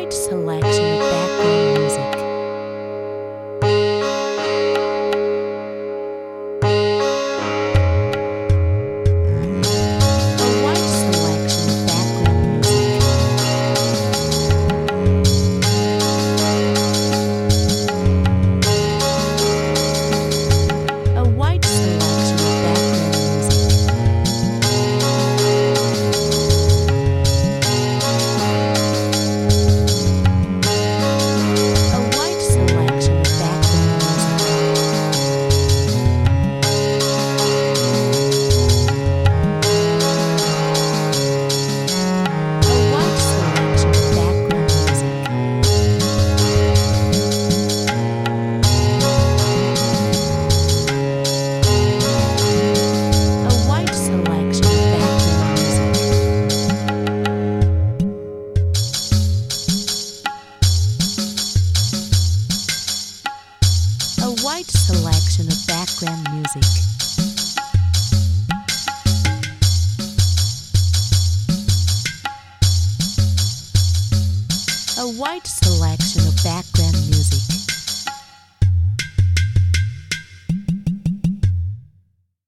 wide selection of background music. A wide selection of background music. A wide selection of background music. A wide selection of background music. A wide selection of background music. A wide selection of background music. A wide selection of background music. A wide selection of background